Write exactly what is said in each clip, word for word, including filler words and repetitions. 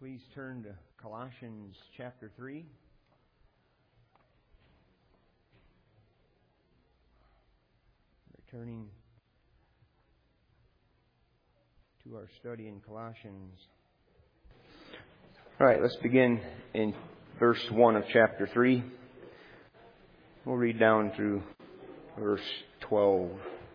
Please turn to Colossians chapter three. Returning to our study in Colossians. All right, let's begin in verse one of chapter three. We'll read down through verse twelve.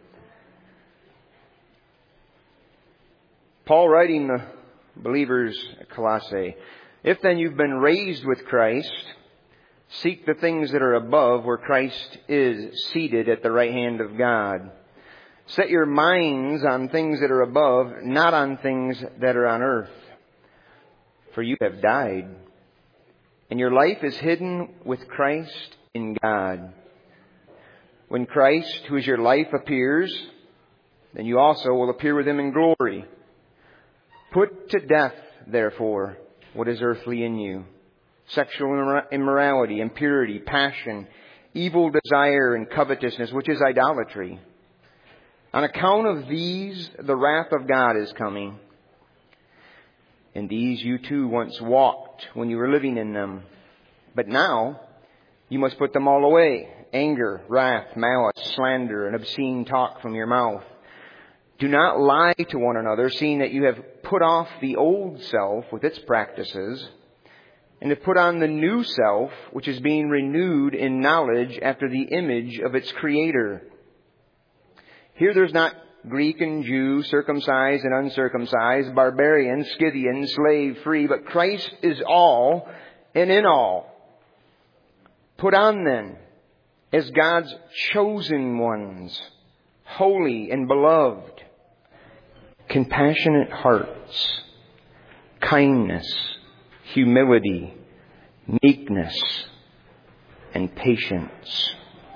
Paul writing the believers at Colossae, if then you've been raised with Christ, seek the things that are above where Christ is seated at the right hand of God. Set your minds on things that are above, not on things that are on earth. For you have died, and your life is hidden with Christ in God. When Christ, who is your life, appears, then you also will appear with Him in glory. Put to death, therefore, what is earthly in you: sexual immorality, impurity, passion, evil desire, and covetousness, which is idolatry. On account of these, the wrath of God is coming. In these you too once walked when you were living in them. But now you must put them all away: anger, wrath, malice, slander, and obscene talk from your mouth. Do not lie to one another, seeing that you have put off the old self with its practices, and have put on the new self, which is being renewed in knowledge after the image of its Creator. Here there's not Greek and Jew, circumcised and uncircumcised, barbarian, Scythian, slave, free, but Christ is all and in all. Put on then, as God's chosen ones, holy and beloved, compassionate hearts, kindness, humility, meekness, and patience.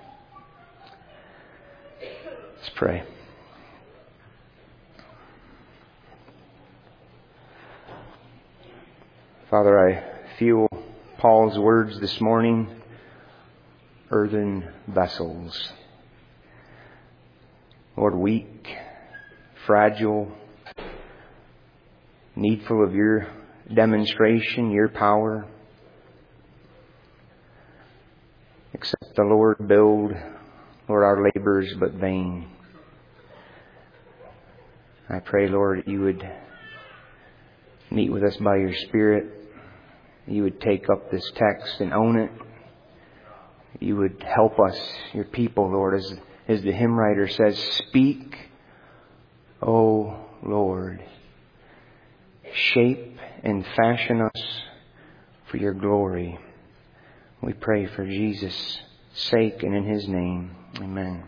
Let's pray. Father, I feel Paul's words this morning: earthen vessels. Lord, weak, fragile, needful of your demonstration, your power. Except the Lord build, Lord, our labor is but vain. I pray, Lord, that you would meet with us by your Spirit. You would take up this text and own it. You would help us, your people, Lord, as, as the hymn writer says, speak, O Lord. Shape and fashion us for your glory. We pray for Jesus' sake and in His name. Amen.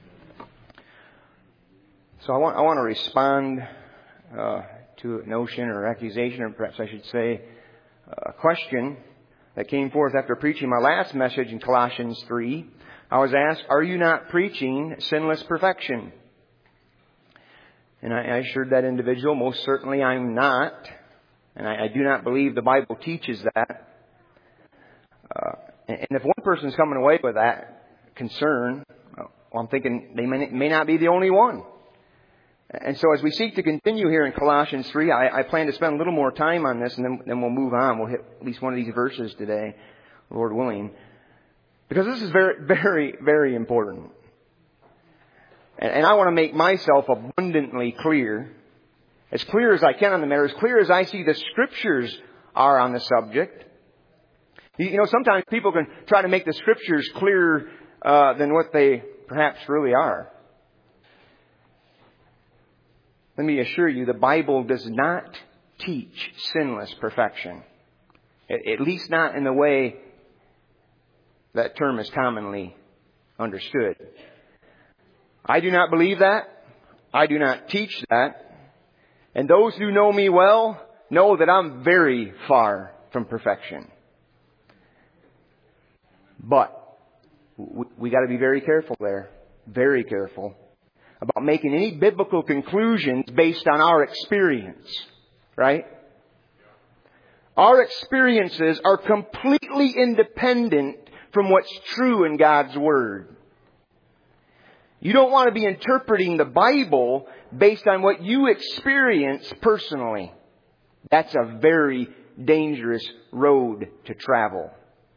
So I want, I want to respond uh, to a notion or accusation, or perhaps I should say a question that came forth after preaching my last message in Colossians three. I was asked, are you not preaching sinless perfection? And I assured that individual, most certainly I'm not. And I, I do not believe the Bible teaches that. Uh, and if one person's coming away with that concern, well, I'm thinking they may, may not be the only one. And so as we seek to continue here in Colossians three, I, I plan to spend a little more time on this, and then, then we'll move on. We'll hit at least one of these verses today, Lord willing. Because this is very, very, very important. And I want to make myself abundantly clear, as clear as I can on the matter, as clear as I see the Scriptures are on the subject. You know, sometimes people can try to make the Scriptures clearer uh, than what they perhaps really are. Let me assure you, the Bible does not teach sinless perfection. At least not in the way that term is commonly understood. I do not believe that. I do not teach that. And those who know me well know that I'm very far from perfection. But we got to be very careful there. Very careful about making any biblical conclusions based on our experience. Right? Our experiences are completely independent from what's true in God's Word. You don't want to be interpreting the Bible based on what you experience personally. That's a very, dangerous road to travel.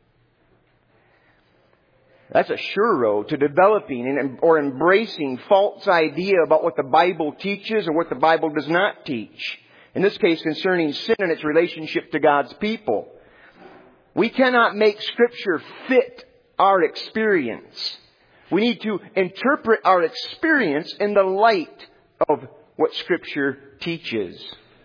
That's a sure road to developing and, or embracing false idea about what the Bible teaches or what the Bible does not teach. In this case, concerning sin and its relationship to God's people. We cannot make Scripture fit our experience. We need to interpret our experience in the light of what Scripture teaches.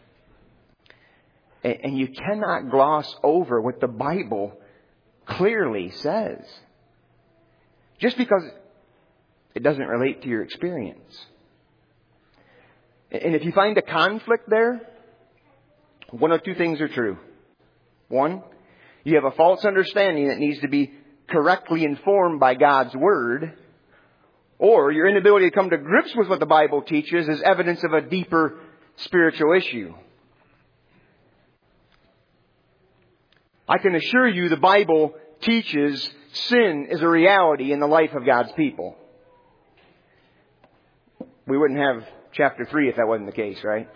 And, and you cannot gloss over what the Bible clearly says. Just because it doesn't relate to your experience. And if you find a conflict there, one of two things are true. One, you have a false understanding that needs to be correctly informed by God's Word. Or your inability to come to grips with what the Bible teaches is evidence of a deeper spiritual issue. I can assure you the Bible teaches sin is a reality in the life of God's people. We wouldn't have chapter three if that wasn't the case, right?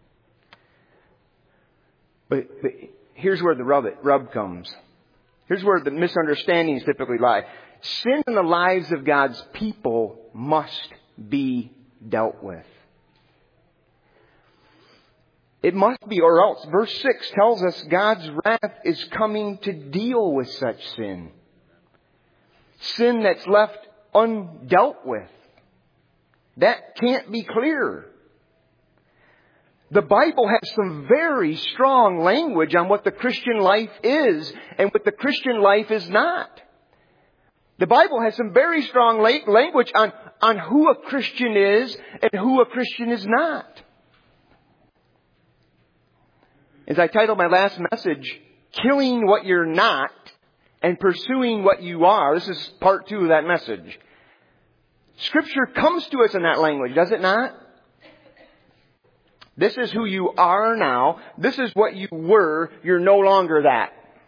But, but here's where the rub, rub comes. Here's where the misunderstandings typically lie. Sin in the lives of God's people must be dealt with. It must be, or else. Verse six tells us God's wrath is coming to deal with such sin. Sin that's left undealt with. That can't be clearer. The Bible has some very strong language on what the Christian life is and what the Christian life is not. The Bible has some very strong language on, on who a Christian is and who a Christian is not. As I titled my last message, Killing What You're Not and Pursuing What You Are. This is part two of that message. Scripture comes to us in that language, does it not? This is who you are now. This is what you were. You're no longer that.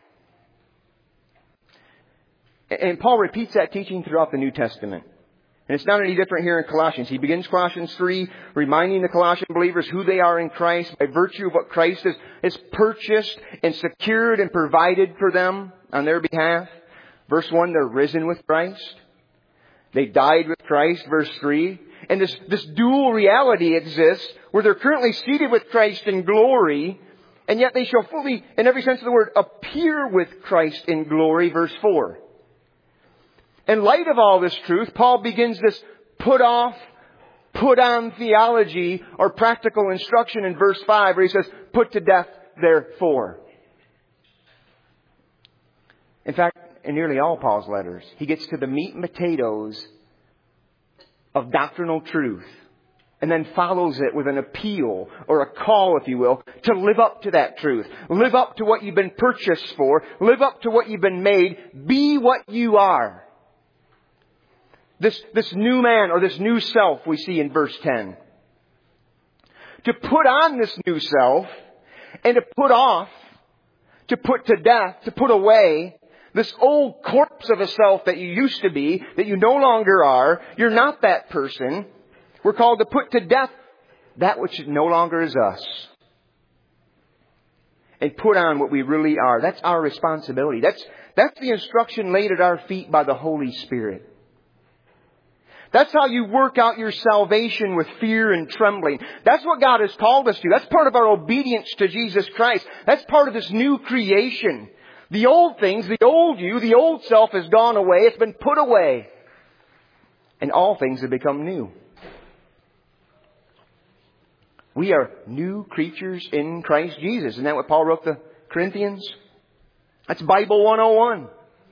And Paul repeats that teaching throughout the New Testament. And it's not any different here in Colossians. He begins Colossians three, reminding the Colossian believers who they are in Christ by virtue of what Christ has, has purchased and secured and provided for them on their behalf. Verse one, they're risen with Christ. They died with Christ, verse three. And this, this dual reality exists where they're currently seated with Christ in glory, and yet they shall fully, in every sense of the word, appear with Christ in glory, verse four. In light of all this truth, Paul begins this put off, put on theology or practical instruction in verse five where he says, put to death therefore. In fact, in nearly all Paul's letters, he gets to the meat and potatoes of doctrinal truth and then follows it with an appeal or a call, if you will, to live up to that truth. Live up to what you've been purchased for. Live up to what you've been made. Be what you are. This, this new man or this new self we see in verse ten. To put on this new self and to put off, to put to death, to put away this old corpse of a self that you used to be, that you no longer are. You're not that person. We're called to put to death that which no longer is us. And put on what we really are. That's our responsibility. That's, that's the instruction laid at our feet by the Holy Spirit. That's how you work out your salvation with fear and trembling. That's what God has called us to. That's part of our obedience to Jesus Christ. That's part of this new creation. The old things, the old you, the old self has gone away. It's been put away. And all things have become new. We are new creatures in Christ Jesus. Isn't that what Paul wrote to Corinthians? That's Bible one oh one.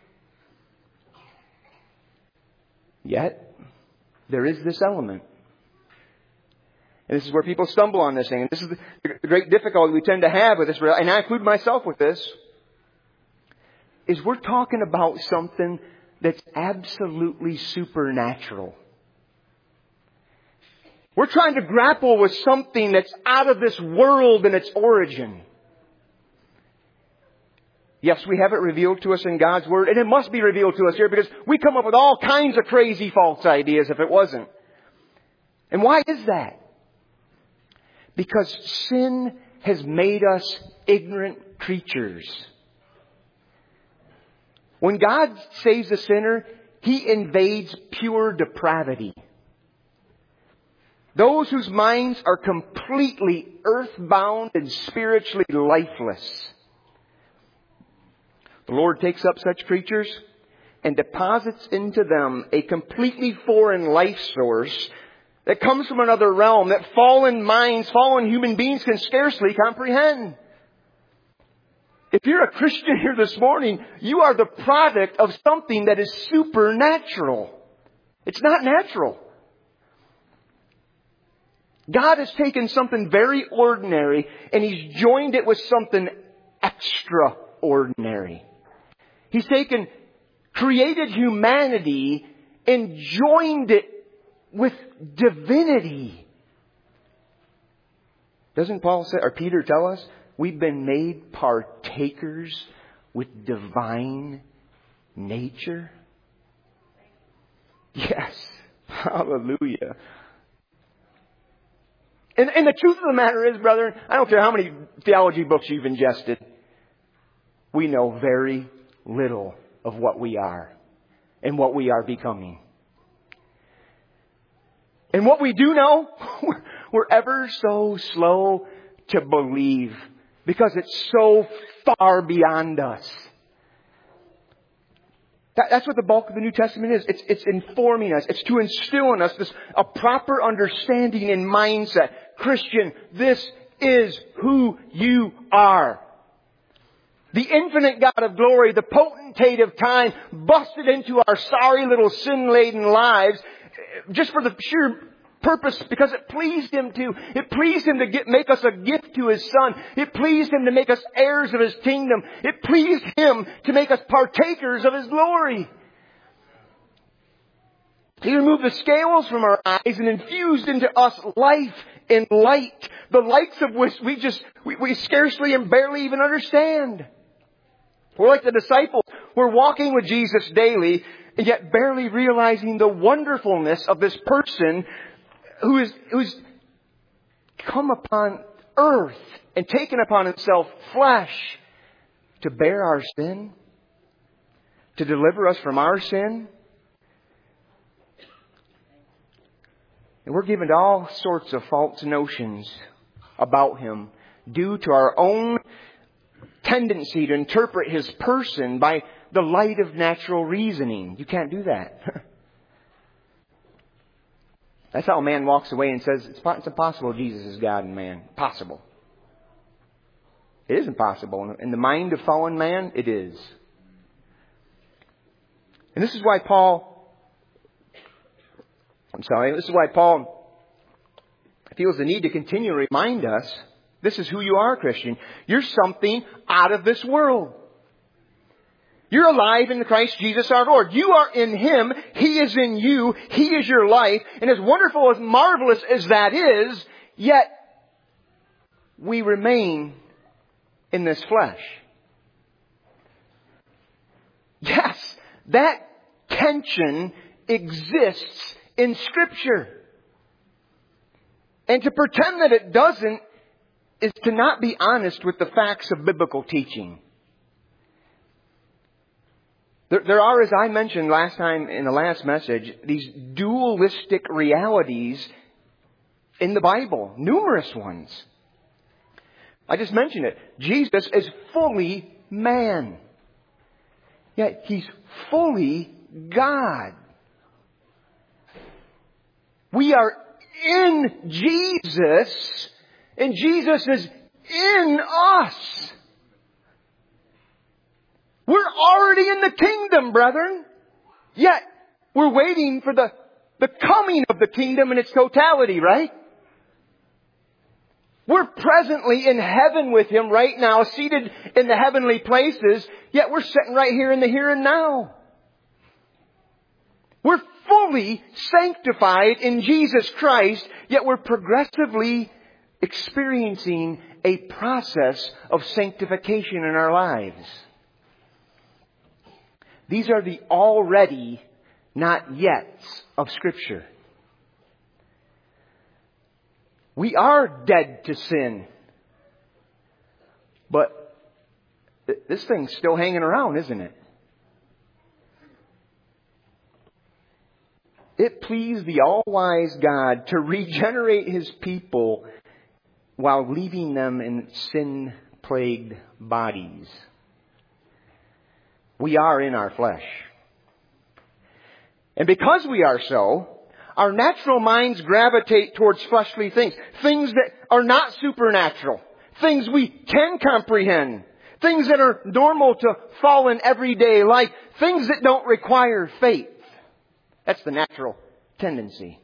Yet, there is this element. And this is where people stumble on this thing. And this is the great difficulty we tend to have with this. And I include myself with this. Is we're talking about something that's absolutely supernatural. We're trying to grapple with something that's out of this world in its origin. Yes, we have it revealed to us in God's Word, and it must be revealed to us here because we come up with all kinds of crazy false ideas if it wasn't. And why is that? Because sin has made us ignorant creatures. When God saves a sinner, He invades pure depravity. Those whose minds are completely earthbound and spiritually lifeless. The Lord takes up such creatures and deposits into them a completely foreign life source that comes from another realm that fallen minds, fallen human beings can scarcely comprehend. If you're a Christian here this morning, you are the product of something that is supernatural. It's not natural. God has taken something very ordinary and He's joined it with something extraordinary. He's taken created humanity and joined it with divinity. Doesn't Paul say, or Peter tell us, we've been made partakers with divine nature? Yes. Hallelujah. And, and the truth of the matter is, brethren, I don't care how many theology books you've ingested, we know very little of what we are and what we are becoming. And what we do know, we're ever so slow to believe because it's so far beyond us. That, that's what the bulk of the New Testament is. It's, it's informing us. It's to instill in us this a proper understanding and mindset. Christian, this is who you are. The infinite God of glory, the potentate of time, busted into our sorry little sin-laden lives just for the sheer purpose, because it pleased Him to. It pleased Him to get, make us a gift to His Son. It pleased Him to make us heirs of His kingdom. It pleased Him to make us partakers of His glory. He removed the scales from our eyes and infused into us life and light, the lights of which we just, we, we scarcely and barely even understand. We're like the disciples. We're walking with Jesus daily, and yet barely realizing the wonderfulness of this person who is who's come upon earth and taken upon Himself flesh to bear our sin, to deliver us from our sin. And we're given to all sorts of false notions about Him due to our own tendency to interpret His person by the light of natural reasoning. You can't do that. That's how a man walks away and says, it's impossible Jesus is God and man. Possible. It is impossible. In the mind of fallen man, it is. And this is why Paul, I'm sorry, this is why Paul feels the need to continue to remind us, this is who you are, Christian. You're something out of this world. You're alive in Christ Jesus our Lord. You are in Him. He is in you. He is your life. And as wonderful, as marvelous as that is, yet we remain in this flesh. Yes, that tension exists in Scripture. And to pretend that it doesn't is to not be honest with the facts of biblical teaching. There, there are, as I mentioned last time in the last message, these dualistic realities in the Bible. Numerous ones. I just mentioned it. Jesus is fully man. Yet He's fully God. We are in Jesus, and Jesus is in us. We're already in the kingdom, brethren. Yet, we're waiting for the, the coming of the kingdom in its totality, right? We're presently in heaven with Him right now, seated in the heavenly places, yet we're sitting right here in the here and now. We're fully sanctified in Jesus Christ, yet we're progressively experiencing a process of sanctification in our lives. These are the already, not yet of Scripture. We are dead to sin. But th- this thing's still hanging around, isn't it? It pleased the all-wise God to regenerate His people while leaving them in sin-plagued bodies. We are in our flesh. And because we are so, our natural minds gravitate towards fleshly things. Things that are not supernatural. Things we can comprehend. Things that are normal to fallen everyday life. Things that don't require faith. That's the natural tendency.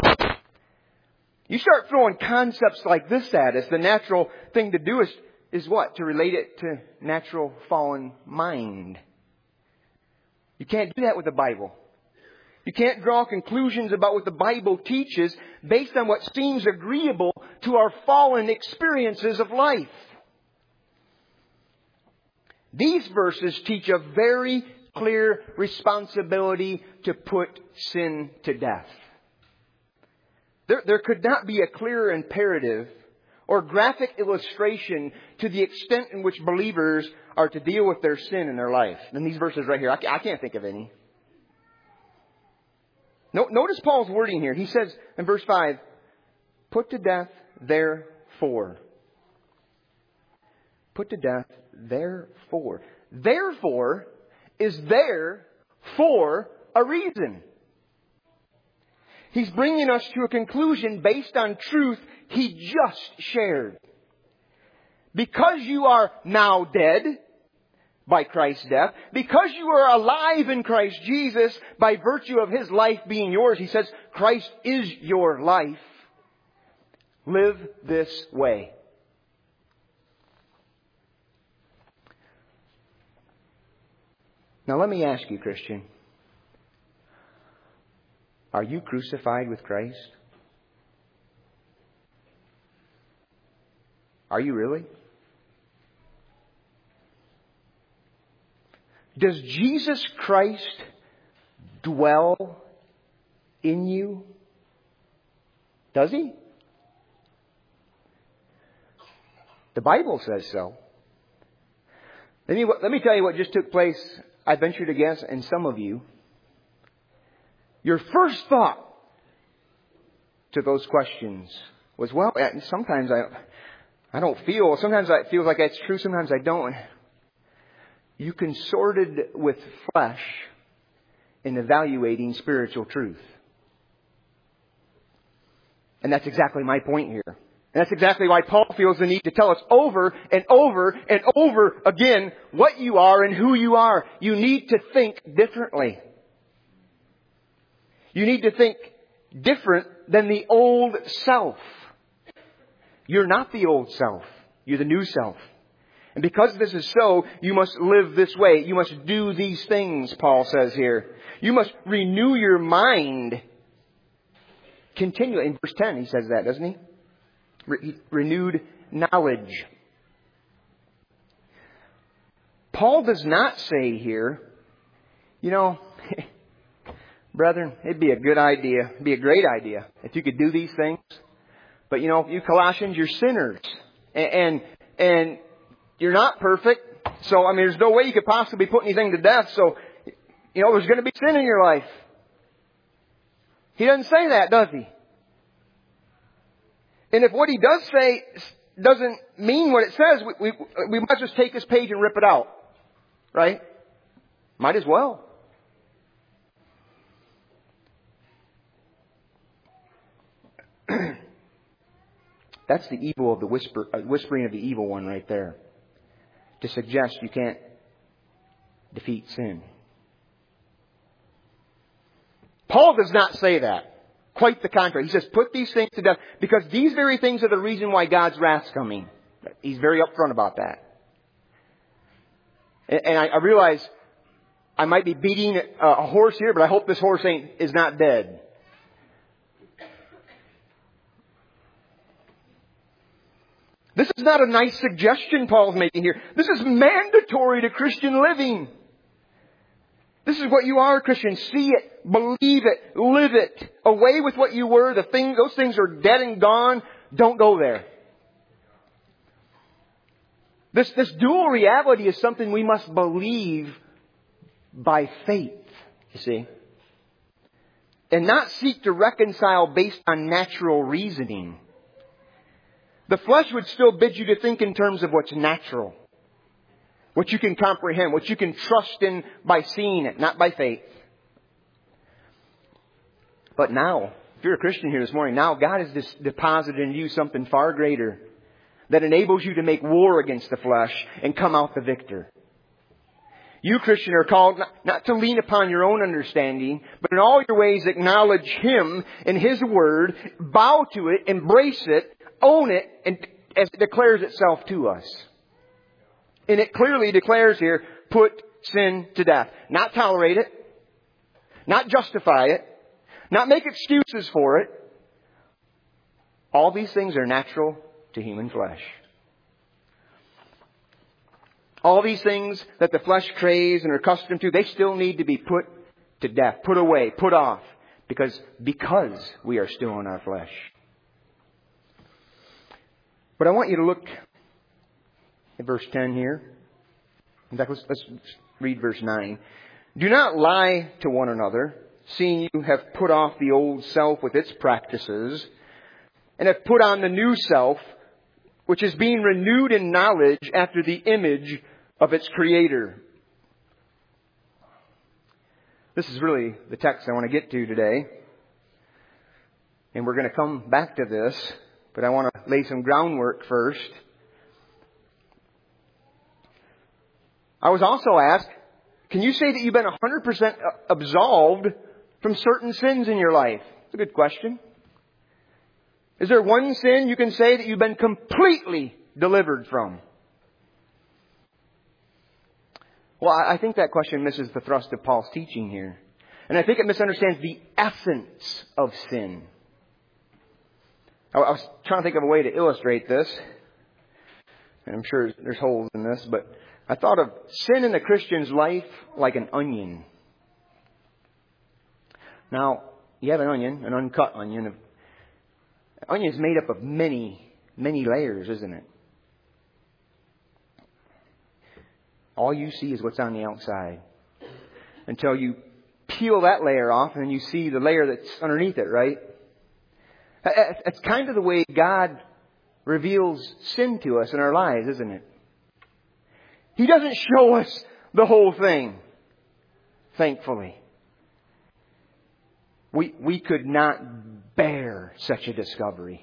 You start throwing concepts like this at us, the natural thing to do is, is what? To relate it to natural fallen mind. You can't do that with the Bible. You can't draw conclusions about what the Bible teaches based on what seems agreeable to our fallen experiences of life. These verses teach a very clear responsibility to put sin to death. There, there could not be a clearer imperative or graphic illustration to the extent in which believers are to deal with their sin in their life than these verses right here. I, I can't think of any. No, notice Paul's wording here. He says in verse five, put to death therefore. Put to death therefore. Therefore is there for a reason. He's bringing us to a conclusion based on truth he just shared. Because you are now dead by Christ's death, because you are alive in Christ Jesus by virtue of His life being yours, he says, Christ is your life. Live this way. Now let me ask you, Christian, are you crucified with Christ? Are you really? Does Jesus Christ dwell in you? Does He? The Bible says so. Let me, let me tell you what just took place, I venture to guess, in some of you. Your first thought to those questions was, well, sometimes I, I don't feel, sometimes it feels like that's true, sometimes I don't. You consorted with flesh in evaluating spiritual truth. And that's exactly my point here. And that's exactly why Paul feels the need to tell us over and over and over again what you are and who you are. You need to think differently. You need to think different than the old self. You're not the old self. You're the new self. And because this is so, you must live this way. You must do these things, Paul says here. You must renew your mind continually. In verse ten, he says that, doesn't he? Re- renewed knowledge. Paul does not say here, you know, brethren, it'd be a good idea, it'd be a great idea if you could do these things. But you know, you Colossians, you're sinners. And, and, and you're not perfect. So, I mean, there's no way you could possibly put anything to death. So, you know, there's going to be sin in your life. He doesn't say that, does he? And if what he does say doesn't mean what it says, we, we, we might just take this page and rip it out. Right? Might as well. That's the evil of the whisper, uh, whispering of the evil one right there. To suggest you can't defeat sin. Paul does not say that. Quite the contrary. He says, put these things to death because these very things are the reason why God's wrath's coming. He's very upfront about that. And, and I, I realize I might be beating a, a horse here, but I hope this horse ain't is not dead. This is not a nice suggestion Paul's making here. This is mandatory to Christian living. This is what you are, Christian. See it, believe it, live it. Away with what you were. The thing, those things are dead and gone. Don't go there. This, this dual reality is something we must believe by faith, you see. And not seek to reconcile based on natural reasoning. The flesh would still bid you to think in terms of what's natural. What you can comprehend. What you can trust in by seeing it, not by faith. But now, if you're a Christian here this morning, now God has just deposited in you something far greater that enables you to make war against the flesh and come out the victor. You, Christian, are called not, not to lean upon your own understanding, but in all your ways acknowledge Him and His Word, bow to it, embrace it, own it, and as it declares itself to us. And it clearly declares here, put sin to death. Not tolerate it, not justify it, not make excuses for it. All these things are natural to human flesh. All these things that the flesh craves and are accustomed to, they still need to be put to death, put away, put off. Because, because we are still in our flesh. But I want you to look at verse ten here. In fact, let's, let's read verse nine. Do not lie to one another, seeing you have put off the old self with its practices, and have put on the new self, which is being renewed in knowledge after the image of its Creator. This is really the text I want to get to today. And we're going to come back to this, but I want to lay some groundwork first. I was also asked, can you say that you've been one hundred percent absolved from certain sins in your life? It's a good question. Is there one sin you can say that you've been completely delivered from? Well, I think that question misses the thrust of Paul's teaching here. And I think it misunderstands the essence of sin. I was trying to think of a way to illustrate this. And I'm sure there's holes in this, but I thought of sin in the Christian's life like an onion. Now, you have an onion, an uncut onion. Onion is made up of many, many layers, isn't it? All you see is what's on the outside. Until you peel that layer off and then you see the layer that's underneath it, right? It's kind of the way God reveals sin to us in our lives, isn't it? He doesn't show us the whole thing, thankfully. We, we could not bear such a discovery.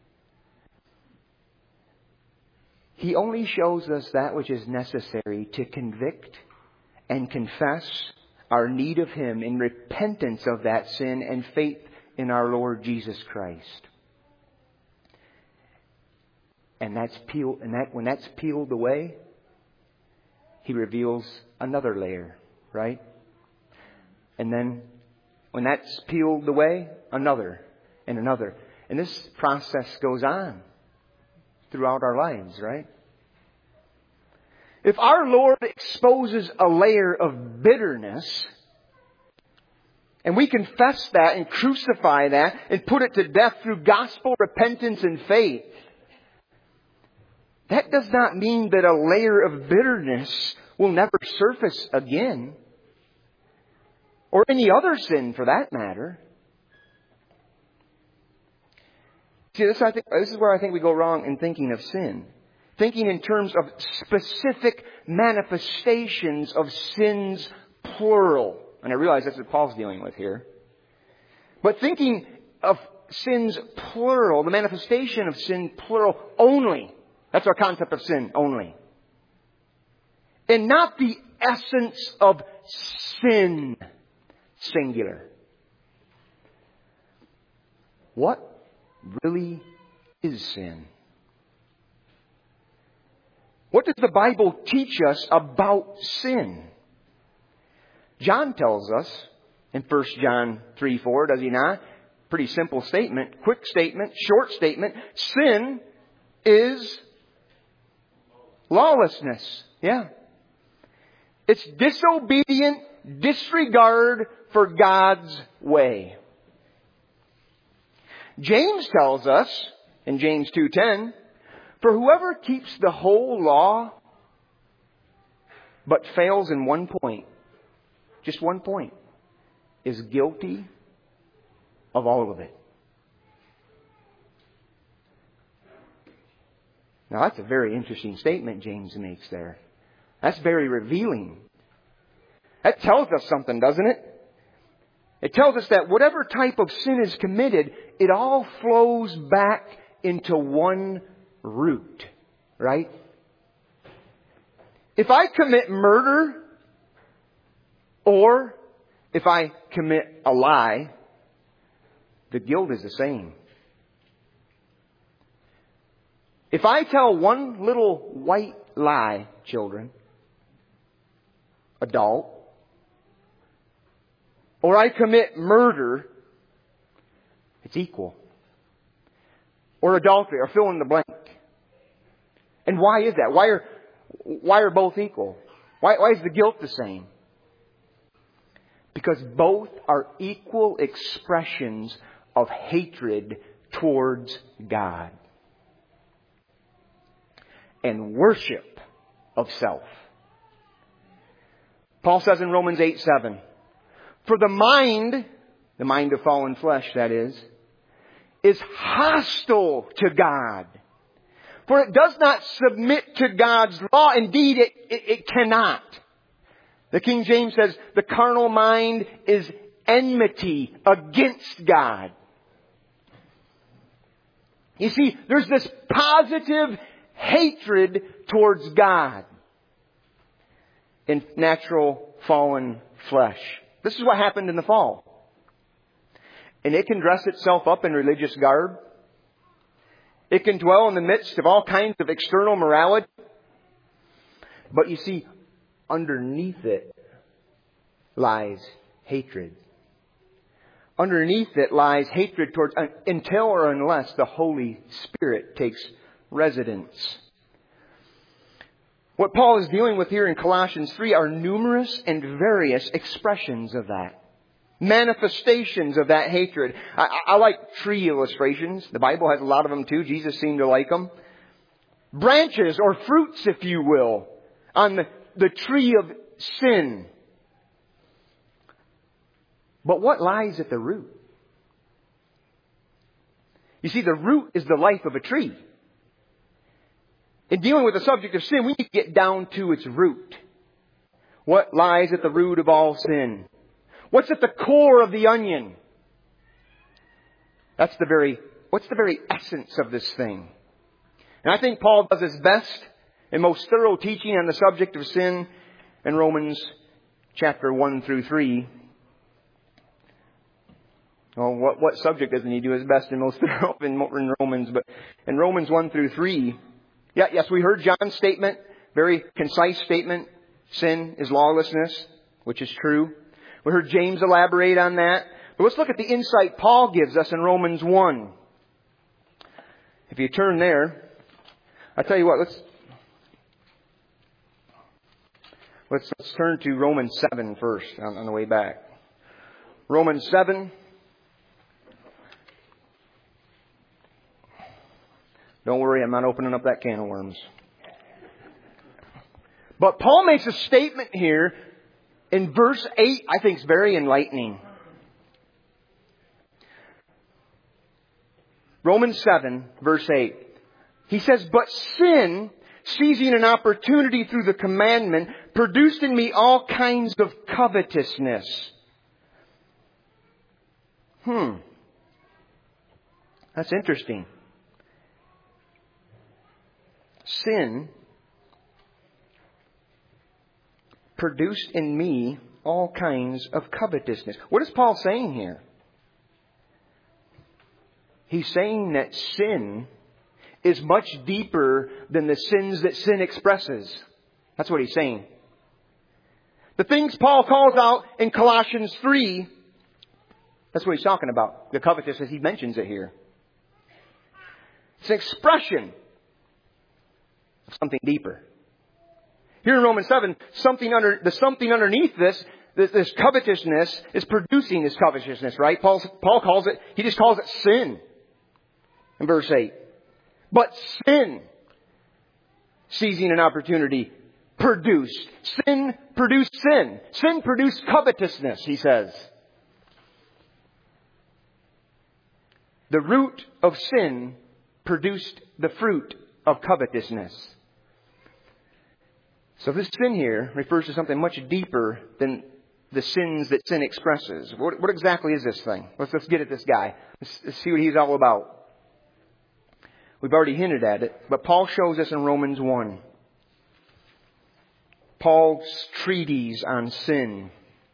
He only shows us that which is necessary to convict and confess our need of Him in repentance of that sin and faith in our Lord Jesus Christ. And that's peeled, and that when that's peeled away, He reveals another layer, right? And then when that's peeled away, another and another. And this process goes on throughout our lives, right? If our Lord exposes a layer of bitterness, and we confess that and crucify that and put it to death through gospel repentance and faith, that does not mean that a layer of bitterness will never surface again. Or any other sin for that matter. See, this, I think, this is where I think we go wrong in thinking of sin. Thinking in terms of specific manifestations of sins, plural. And I realize that's what Paul's dealing with here. But thinking of sins, plural, the manifestation of sin, plural, only. That's our concept of sin, only. And not the essence of sin, singular. What really is sin? What does the Bible teach us about sin? John tells us in First John three four, does he not? Pretty simple statement, quick statement, short statement. Sin is lawlessness. Yeah. It's disobedient disregard for God's way. James tells us in James two ten, for whoever keeps the whole law but fails in one point, just one point, is guilty of all of it. Now that's a very interesting statement James makes there. That's very revealing. That tells us something, doesn't it? It tells us that whatever type of sin is committed, it all flows back into one root. Right? If I commit murder, or if I commit a lie, the guilt is the same. If I tell one little white lie, children, adult, or I commit murder, it's equal. Or adultery, or fill in the blank. And why is that? Why are, why are both equal? Why, why is the guilt the same? Because both are equal expressions of hatred towards God and worship of self. Paul says in Romans eight seven, for the mind, the mind of fallen flesh that is, is hostile to God. For it does not submit to God's law. Indeed, it, it, it cannot. The King James says the carnal mind is enmity against God. You see, there's this positive hatred towards God in natural fallen flesh. This is what happened in the fall. And it can dress itself up in religious garb. It can dwell in the midst of all kinds of external morality. But you see, underneath it lies hatred. Underneath it lies hatred towards, until or unless the Holy Spirit takes residence. What Paul is dealing with here in Colossians three are numerous and various expressions of that. Manifestations of that hatred. I, I like tree illustrations. The Bible has a lot of them too. Jesus seemed to like them. Branches or fruits, if you will, on the, the tree of sin. But what lies at the root? You see, the root is the life of a tree. In dealing with the subject of sin, we need to get down to its root. What lies at the root of all sin? What's at the core of the onion? That's the very, what's the very essence of this thing? And I think Paul does his best and most thorough teaching on the subject of sin in Romans chapter one through three. Well, what, what subject doesn't he do his best and most thorough in, in Romans? But in Romans one through three, yeah, yes, we heard John's statement, very concise statement. Sin is lawlessness, which is true. We heard James elaborate on that. But let's look at the insight Paul gives us in Romans one. If you turn there, I tell you what, let's let's, let's turn to Romans seven first on, on the way back. Romans seven. Don't worry, I'm not opening up that can of worms. But Paul makes a statement here in verse eight, I think is very enlightening. Romans seven, verse eight. He says, but sin, seizing an opportunity through the commandment, produced in me all kinds of covetousness. Hmm. That's interesting. Sin produced in me all kinds of covetousness. What is Paul saying here? He's saying that sin is much deeper than the sins that sin expresses. That's what he's saying. The things Paul calls out in Colossians three, that's what he's talking about. The covetousness, he mentions it here. It's an expression of something deeper. Here in Romans seven, something under the something underneath this, this, this covetousness is producing this covetousness, right? Paul, Paul calls it, he just calls it sin in verse eight. But sin, seizing an opportunity, produced. Sin produced sin. Sin produced covetousness, he says. The root of sin produced the fruit of covetousness. So this sin here refers to something much deeper than the sins that sin expresses. What, what exactly is this thing? Let's, let's get at this guy. Let's, let's see what he's all about. We've already hinted at it, but Paul shows us in Romans one. Paul's treatise on sin.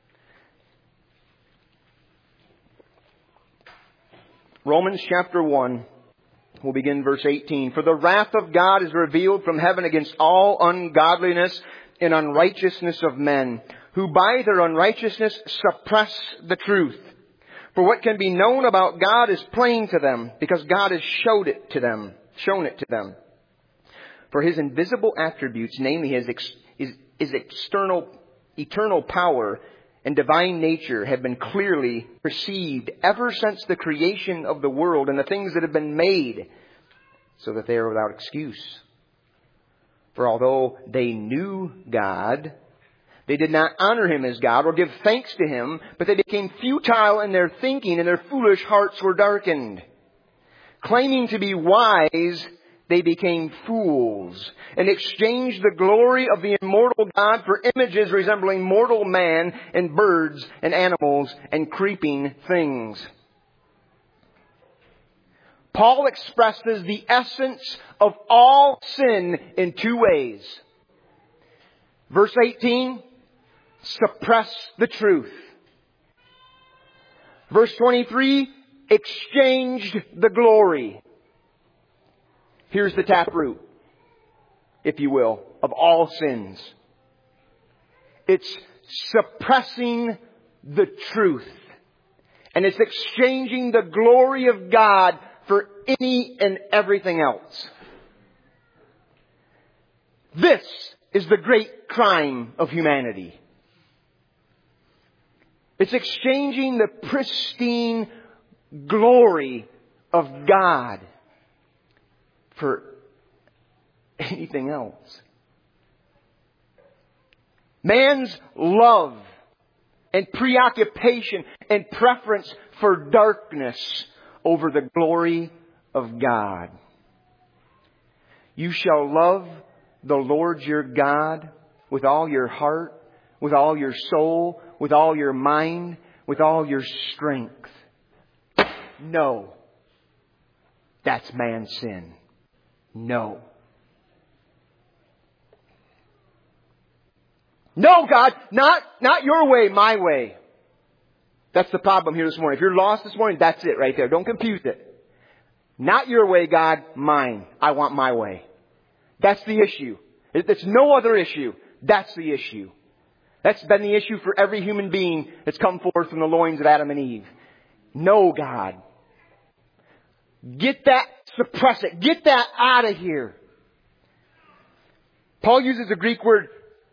Romans chapter one, we'll begin verse eighteen. For the wrath of God is revealed from heaven against all ungodliness and unrighteousness of men, who by their unrighteousness suppress the truth. For what can be known about God is plain to them, because God has showed it to them, shown it to them. For His invisible attributes, namely His, ex, his, his external, eternal power and divine nature, have been clearly perceived ever since the creation of the world and the things that have been made, so that they are without excuse. For although they knew God, they did not honor Him as God or give thanks to Him, but they became futile in their thinking, and their foolish hearts were darkened. Claiming to be wise, they became fools and exchanged the glory of the immortal God for images resembling mortal man and birds and animals and creeping things. Paul expresses the essence of all sin in two ways. Verse eighteen, suppress the truth. Verse twenty-three, exchanged the glory. Here's the taproot, if you will, of all sins. It's suppressing the truth. And it's exchanging the glory of God for any and everything else. This is the great crime of humanity. It's exchanging the pristine glory of God for anything else. Man's love and preoccupation and preference for darkness over the glory of God. You shall love the Lord your God with all your heart, with all your soul, with all your mind, with all your strength. No. That's man's sin. No. No, God, not, not your way, my way. That's the problem here this morning. If you're lost this morning, that's it right there. Don't confuse it. Not your way, God, mine. I want my way. That's the issue. It's no other issue. That's the issue. That's been the issue for every human being that's come forth from the loins of Adam and Eve. No, God. Get that, suppress it. Get that out of here. Paul uses the Greek word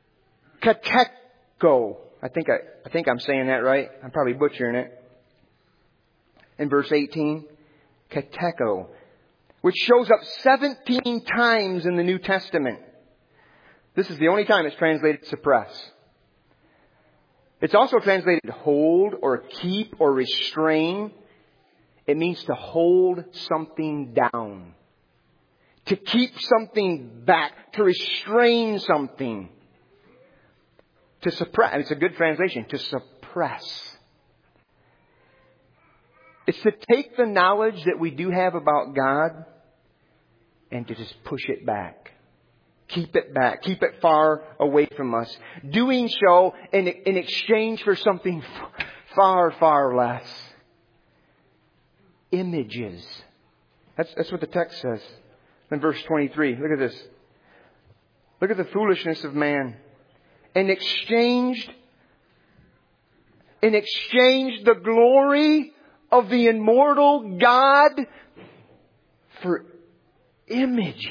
kateko. I think I, I think I'm saying that right. I'm probably butchering it. In verse eighteen, kateko, which shows up seventeen times in the New Testament. This is the only time it's translated suppress. It's also translated hold or keep or restrain. It means to hold something down. To keep something back. To restrain something. To suppress. It's a good translation. To suppress. It's to take the knowledge that we do have about God and to just push it back. Keep it back. Keep it far away from us. Doing so in, in exchange for something far, far less. Images. That's, that's what the text says in verse twenty-three. Look at this. Look at the foolishness of man. And exchanged, and exchanged the glory of the immortal God for images.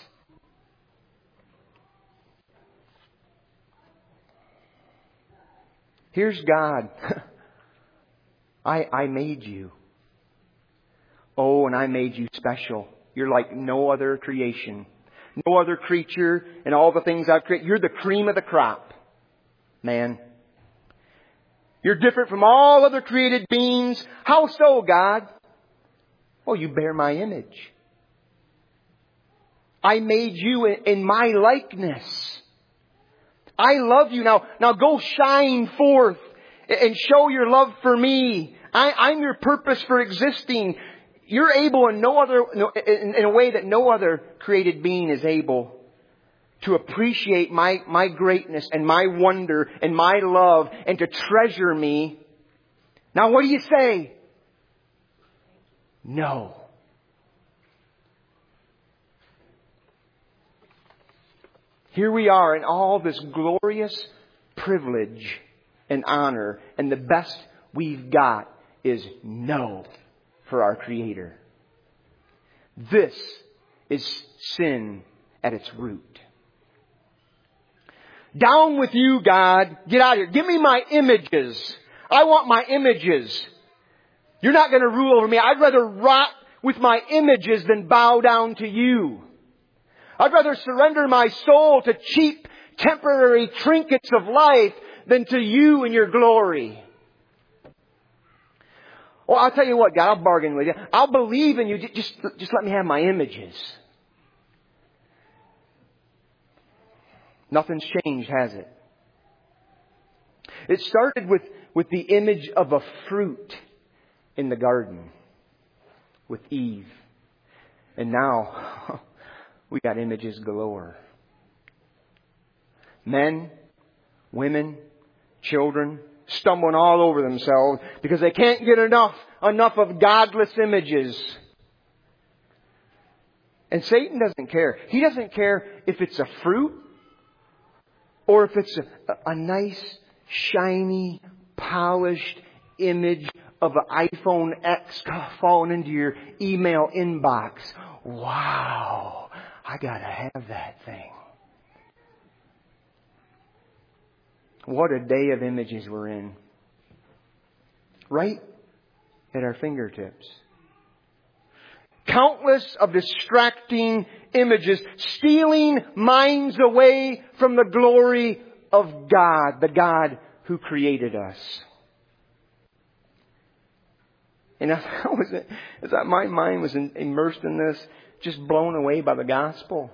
Here's God. I, I made you. Oh, and I made you special. You're like no other creation. No other creature and all the things I've created. You're the cream of the crop, man. You're different from all other created beings. How so, God? Well, you bear my image. I made you in my likeness. I love you. Now, now go shine forth and show your love for me. I, I'm your purpose for existing. You're able in no other, in, in a way that no other created being is able to appreciate my, my greatness and my wonder and my love and to treasure me. Now what do you say? No. Here we are in all this glorious privilege and honor, and the best we've got is no for our Creator. This is sin at its root. Down with you, God. Get out of here. Give me my images. I want my images. You're not going to rule over me. I'd rather rot with my images than bow down to you. I'd rather surrender my soul to cheap, temporary trinkets of life than to you and your glory. Well, I'll tell you what, God, I'll bargain with you. I'll believe in you. Just, just let me have my images. Nothing's changed, has it? It started with, with the image of a fruit in the garden with Eve. And now we got images galore. Men, women, children stumbling all over themselves because they can't get enough, enough of godless images. And Satan doesn't care. He doesn't care if it's a fruit or if it's a, a nice, shiny, polished image of an iPhone X falling into your email inbox. Wow, I gotta have that thing. What a day of images we're in. Right at our fingertips. Countless of distracting images, stealing minds away from the glory of God, the God who created us. And as I was, as I, my mind was immersed in this, just blown away by the gospel.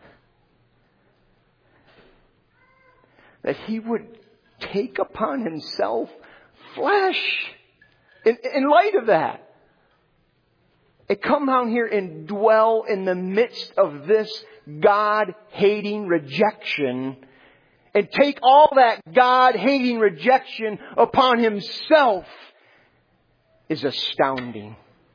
That He would take upon Himself flesh. In, in light of that. And come down here and dwell in the midst of this God-hating rejection. And take all that God-hating rejection upon Himself is astounding.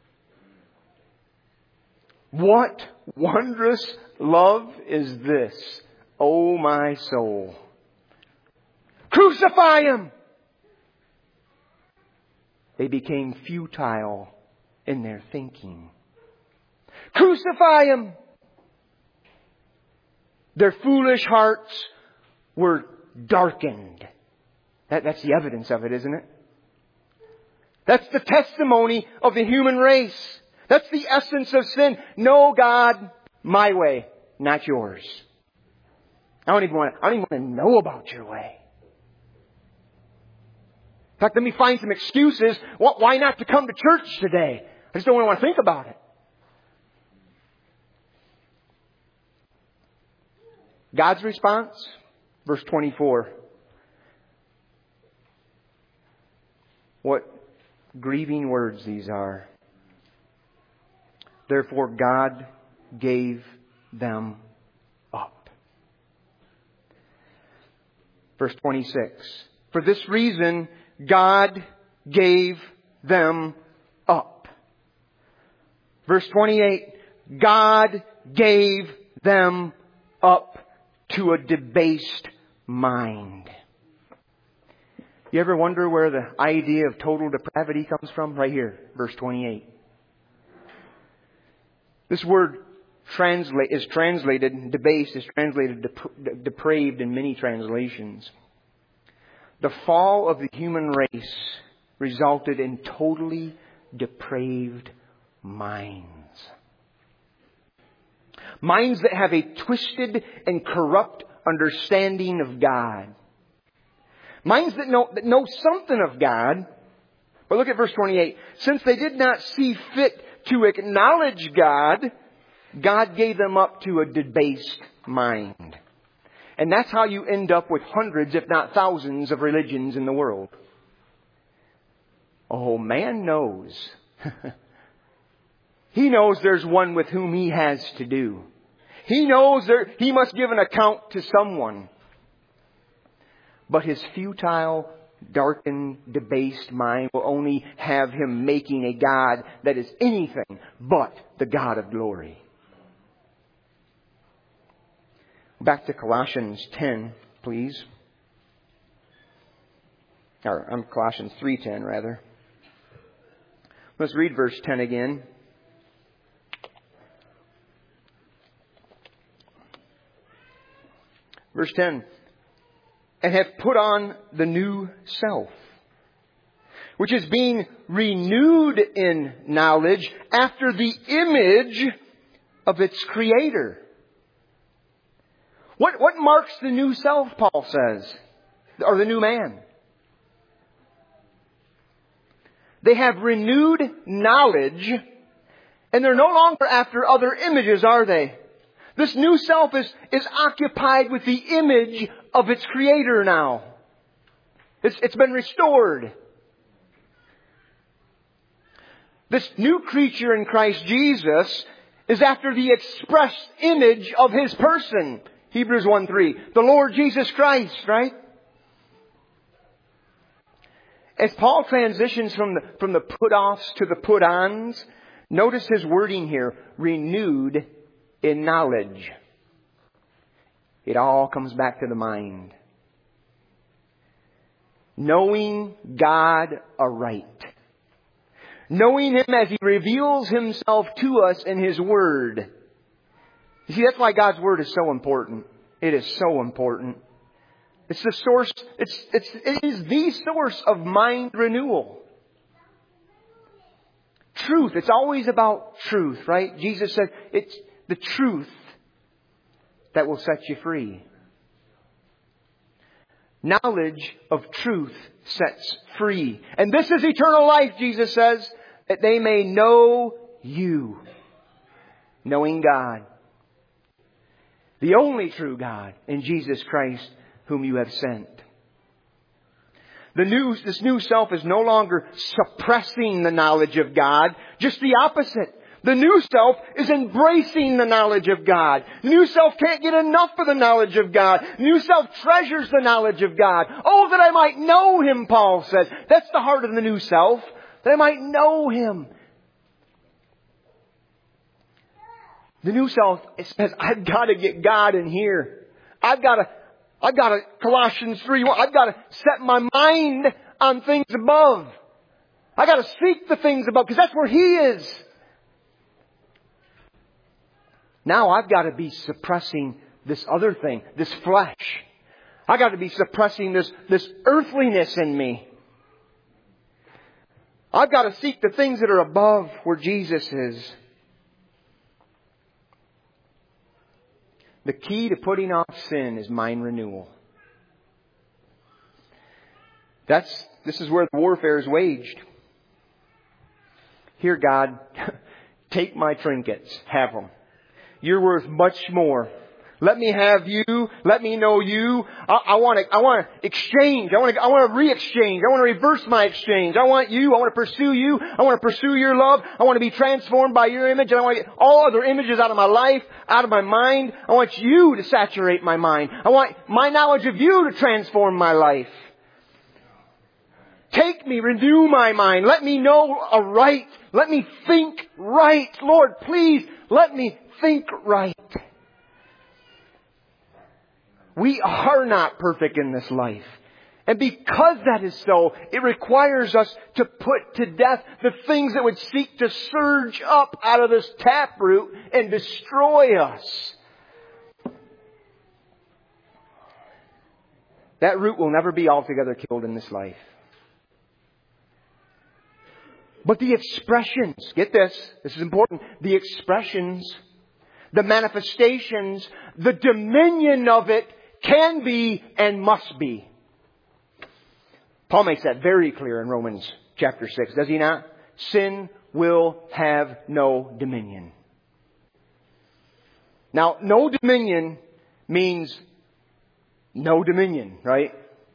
What wondrous love is this, O my soul? Crucify Him! They became futile in their thinking. Crucify Him! Their foolish hearts were darkened. That, that's the evidence of it, isn't it? That's the testimony of the human race. That's the essence of sin. No, God, my way, not yours. I don't even want to, I don't even want to know about your way. In fact, let me find some excuses. Why not to come to church today? I just don't want to think about it. God's response, verse twenty-four. What grieving words these are. Therefore God gave them up. Verse twenty-six. For this reason God gave them up. Verse twenty-eight. God gave them up to a debased mind. You ever wonder where the idea of total depravity comes from? Right here, verse twenty-eight. This word translate is translated, debased is translated dep- depraved in many translations. The fall of the human race resulted in totally depraved minds. Minds that have a twisted and corrupt understanding of God. Minds that know, that know something of God. But look at verse twenty-eight. Since they did not see fit to acknowledge God, God gave them up to a debased mind. And that's how you end up with hundreds, if not thousands, of religions in the world. Oh, man knows. He knows there's one with whom he has to do. He knows there, he must give an account to someone. But his futile, darkened, debased mind will only have him making a God that is anything but the God of glory. Back to Colossians ten, please. Or um, Colossians three ten, rather. Let's read verse ten again. Verse ten. And have put on the new self, which is being renewed in knowledge after the image of its Creator. What, what marks the new self, Paul says? Or the new man? They have renewed knowledge, and they're no longer after other images, are they? This new self is, is occupied with the image of its Creator now. It's, it's been restored. This new creature in Christ Jesus is after the expressed image of His person. Hebrews one three. The Lord Jesus Christ, right? As Paul transitions from the, from the put-offs to the put-ons, notice his wording here. Renewed in knowledge. It all comes back to the mind. Knowing God aright. Knowing Him as He reveals Himself to us in His Word. You see, that's why God's Word is so important. It is so important. It's the source, it's, it's, it is the source of mind renewal. Truth. It's always about truth, right? Jesus said it's the truth that will set you free. Knowledge of truth sets free. And this is eternal life, Jesus says, that they may know you. Knowing God. The only true God in Jesus Christ whom you have sent. The new, this new self is no longer suppressing the knowledge of God. Just the opposite. The new self is embracing the knowledge of God. The new self can't get enough of the knowledge of God. The new self treasures the knowledge of God. Oh, that I might know Him, Paul says. That's the heart of the new self. That I might know Him. The new self says, I've got to get God in here. I've got to, I've got to, Colossians three, I've got to set my mind on things above. I've got to seek the things above, because that's where He is. Now I've got to be suppressing this other thing, this flesh. I've got to be suppressing this, this earthliness in me. I've got to seek the things that are above where Jesus is. The key to putting off sin is mind renewal. That's, this is where the warfare is waged. Here, God, take my trinkets. Have them. You're worth much more. Let me have you. Let me know you. I, I want to, I want to exchange. I want to, I want to re-exchange. I want to reverse my exchange. I want you. I want to pursue you. I want to pursue your love. I want to be transformed by your image. And I want to get all other images out of my life, out of my mind. I want you to saturate my mind. I want my knowledge of you to transform my life. Take me, renew my mind. Let me know aright. Let me think right. Lord, please let me think right. We are not perfect in this life. And because that is so, it requires us to put to death the things that would seek to surge up out of this taproot and destroy us. That root will never be altogether killed in this life. But the expressions, get this, this is important, the expressions the manifestations, the dominion of it can be and must be. Paul makes that very clear in Romans chapter six, does he not? Sin will have no dominion. Now, no dominion means no dominion, right?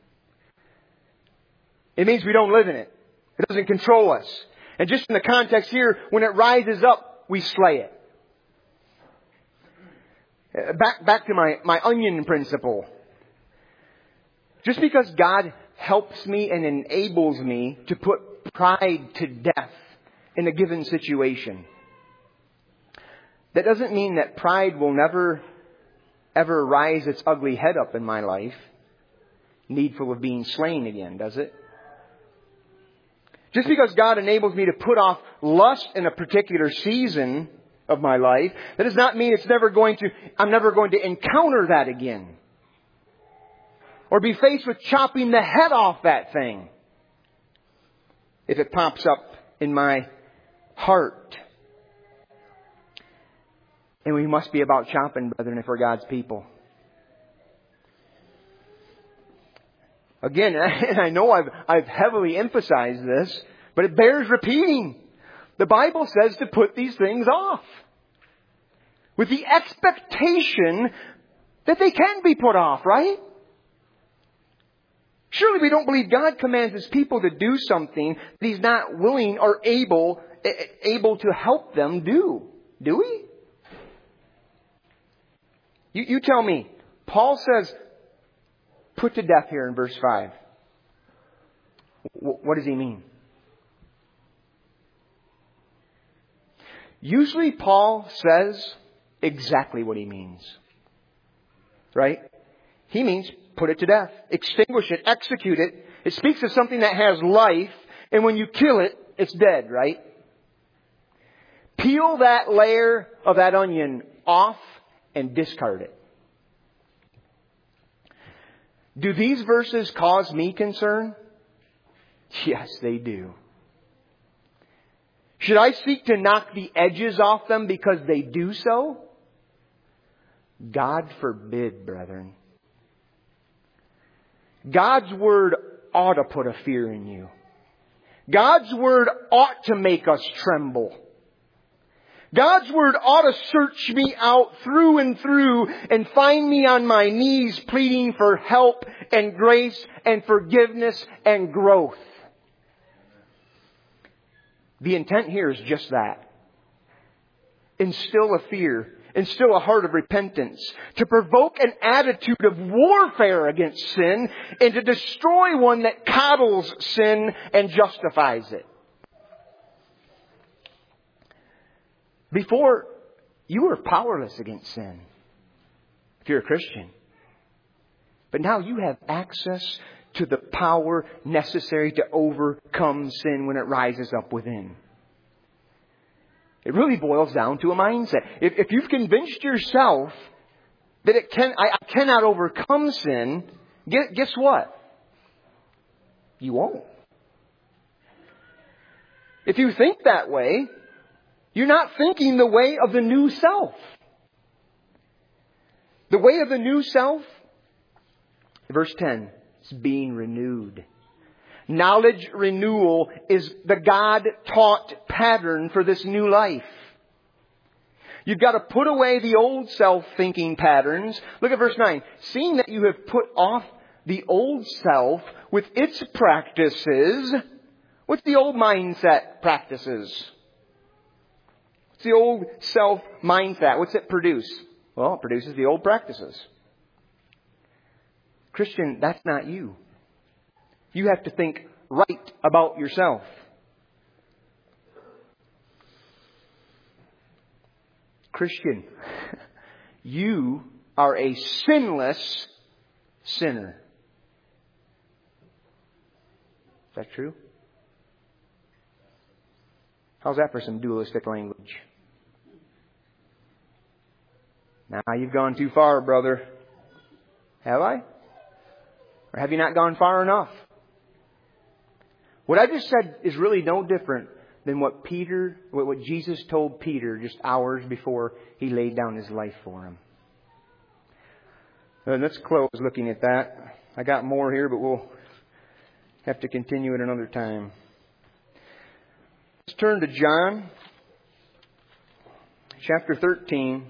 It means we don't live in it. It doesn't control us. And just in the context here, when it rises up, we slay it. Back, back to my, my onion principle. Just because God helps me and enables me to put pride to death in a given situation, that doesn't mean that pride will never, ever rise its ugly head up in my life, needful of being slain again, does it? Just because God enables me to put off lust in a particular season of my life, that does not mean it's never going to, I'm never going to encounter that again. Or be faced with chopping the head off that thing if it pops up in my heart. And we must be about chopping, brethren, if we're God's people. Again, and I know I've, I've heavily emphasized this, but it bears repeating. The Bible says to put these things off, with the expectation that they can be put off, right? Surely we don't believe God commands His people to do something that He's not willing or able, able to help them do. Do we? You, you tell me. Paul says, put to death here in verse five. W- what does he mean? Usually Paul says exactly what he means. Right? He means put it to death. Extinguish it. Execute it. It speaks of something that has life. And when you kill it, it's dead, right? Peel that layer of that onion off and discard it. Do these verses cause me concern? Yes, they do. Should I seek to knock the edges off them because they do so? God forbid, brethren. God's Word ought to put a fear in you. God's Word ought to make us tremble. God's Word ought to search me out through and through and find me on my knees pleading for help and grace and forgiveness and growth. The intent here is just that. Instill a fear. Instill a heart of repentance. To provoke an attitude of warfare against sin and to destroy one that coddles sin and justifies it. Before, you were powerless against sin, if you're a Christian. But now you have access to the power necessary to overcome sin when it rises up within. It really boils down to a mindset. If, if you've convinced yourself that it can, I, I cannot overcome sin, guess, guess what? You won't. If you think that way, you're not thinking the way of the new self. The way of the new self, verse ten, is being renewed. Knowledge renewal is the God-taught pattern for this new life. You've got to put away the old self-thinking patterns. Look at verse nine. Seeing that you have put off the old self with its practices. What's the old mindset practices? It's the old self mindset. What's it produce? Well, it produces the old practices. Christian, that's not you. You have to think right about yourself. Christian, you are a sinless sinner. Is that true? How's that for some dualistic language? Now you've gone too far, brother. Have I? Or have you not gone far enough? What I just said is really no different than what Peter, what Jesus told Peter just hours before He laid down His life for him. And let's close looking at that. I got more here, but we'll have to continue at another time. Let's turn to John chapter thirteen.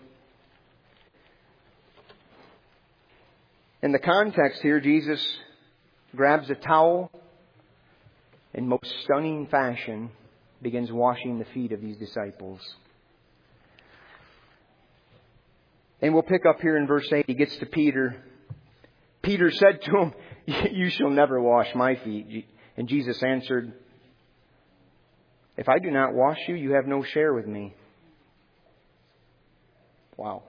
In the context here, Jesus grabs a towel in most stunning fashion, begins washing the feet of these disciples. And we'll pick up here in verse eight. He gets to Peter. Peter said to him, "You shall never wash my feet." And Jesus answered, "If I do not wash you, you have no share with me." Wow.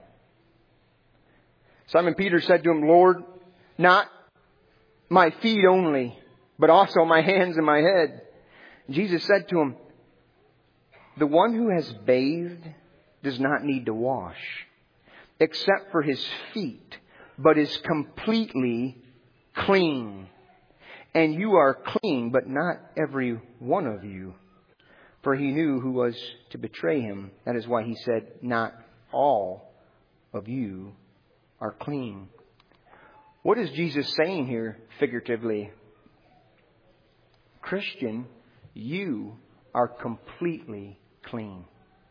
Simon Peter said to him, "Lord, not my feet only, but also my hands and my head." Jesus said to him, "The one who has bathed does not need to wash, except for his feet, but is completely clean. And you are clean, but not every one of you." For He knew who was to betray Him. That is why He said, "Not all of you are clean." What is Jesus saying here figuratively? Christian, you are completely clean.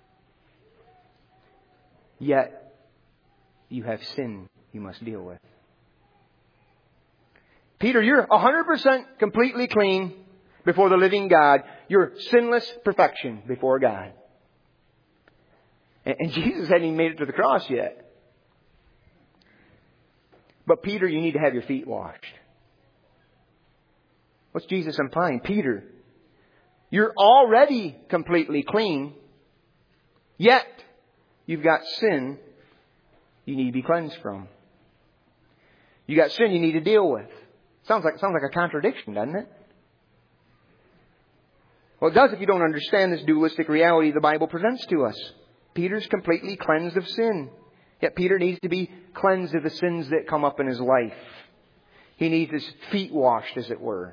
Yet, you have sin you must deal with. Peter, you're one hundred percent completely clean before the living God. You're sinless perfection before God. And Jesus hadn't even made it to the cross yet. But Peter, you need to have your feet washed. What's Jesus implying? Peter, you're already completely clean, yet you've got sin you need to be cleansed from. You got sin you need to deal with. Sounds like sounds like a contradiction, doesn't it? Well, it does if you don't understand this dualistic reality the Bible presents to us. Peter's completely cleansed of sin. Yet Peter needs to be cleansed of the sins that come up in his life. He needs his feet washed, as it were.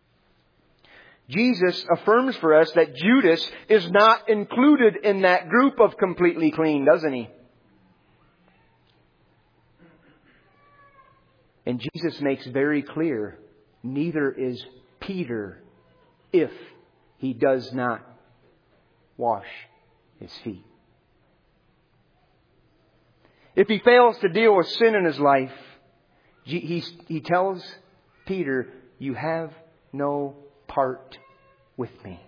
Jesus affirms for us that Judas is not included in that group of completely clean, doesn't he? And Jesus makes very clear, neither is Peter if he does not wash his feet. If he fails to deal with sin in his life, he, he tells Peter, "You have no part with me."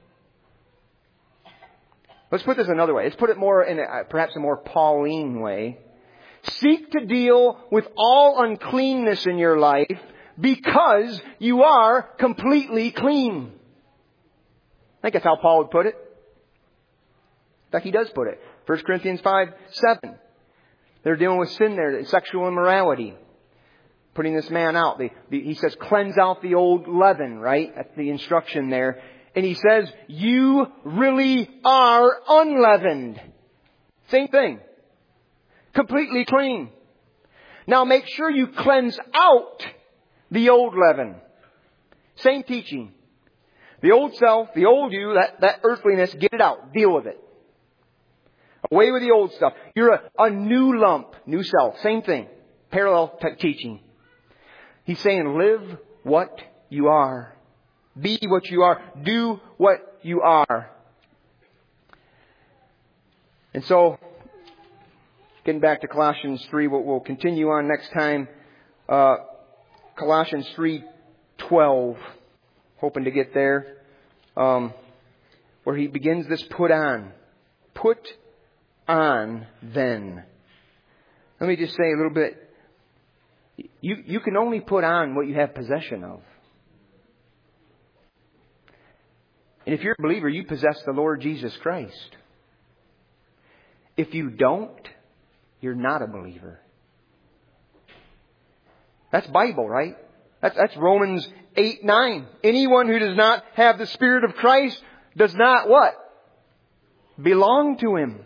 Let's put this another way. Let's put it more in a, perhaps a more Pauline way. Seek to deal with all uncleanness in your life because you are completely clean. I think that's how Paul would put it. In fact, he does put it. First Corinthians five seven. They're dealing with sin there, sexual immorality. Putting this man out. The, the, he says, cleanse out the old leaven, right? That's the instruction there. And he says, you really are unleavened. Same thing. Completely clean. Now make sure you cleanse out the old leaven. Same teaching. The old self, the old you, that, that earthliness, get it out. Deal with it. Away with the old stuff. You're a, a new lump, new self. Same thing. Parallel t- teaching. He's saying, live what you are. Be what you are. Do what you are. And so, getting back to Colossians three, what we'll continue on next time. Uh, Colossians three twelve. Hoping to get there. Um, where he begins this put on. Put on then. Let me just say a little bit. You, you can only put on what you have possession of. And if you're a believer, you possess the Lord Jesus Christ. If you don't, you're not a believer. That's Bible, right? That's, that's Romans eight nine. Anyone who does not have the Spirit of Christ does not what? Belong to Him.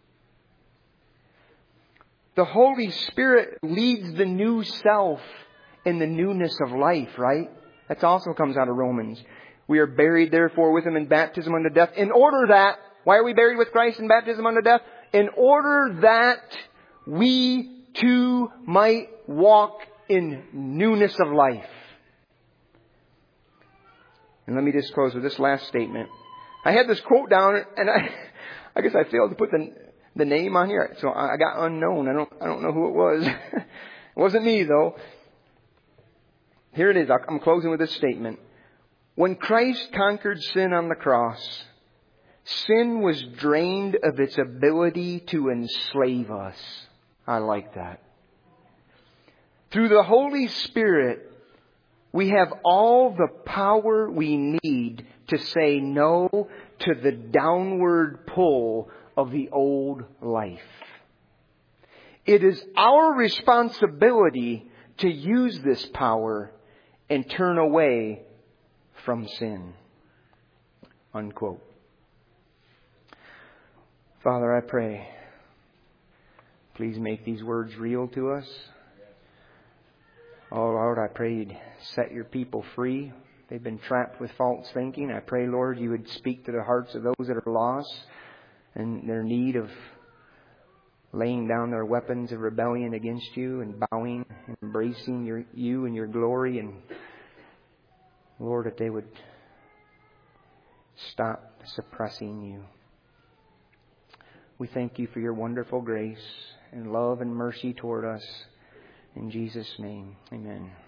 The Holy Spirit leads the new self in the newness of life, right? That also comes out of Romans. We are buried therefore with Him in baptism unto death, in order that, why are we buried with Christ in baptism unto death? In order that we too might walk in newness of life. And let me just close with this last statement. I had this quote down, and I, I guess I failed to put the the name on here, so I got unknown. I don't I don't know who it was. It wasn't me though. Here it is. I'm closing with this statement. When Christ conquered sin on the cross, sin was drained of its ability to enslave us. I like that. Through the Holy Spirit, we have all the power we need to say no to the downward pull of the old life. It is our responsibility to use this power and turn away from sin. Unquote. Father, I pray, please make these words real to us. Oh Lord, I pray You'd set Your people free. They've been trapped with false thinking. I pray, Lord, You would speak to the hearts of those that are lost and their need of laying down their weapons of rebellion against You and bowing and embracing your, You and Your glory. And Lord, that they would stop suppressing You. We thank You for Your wonderful grace and love and mercy toward us. In Jesus' name, amen.